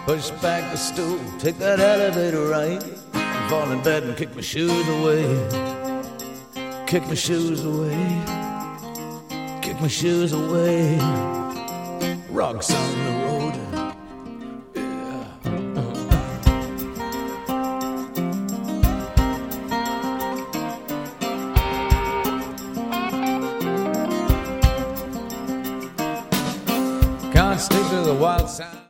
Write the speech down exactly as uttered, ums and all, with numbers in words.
Push back the stool, take that elevator right, fall in bed and kick my shoes away. Kick my shoes away. Kick my shoes away. Rocks on the road. Yeah. Can't stick to the wild sound.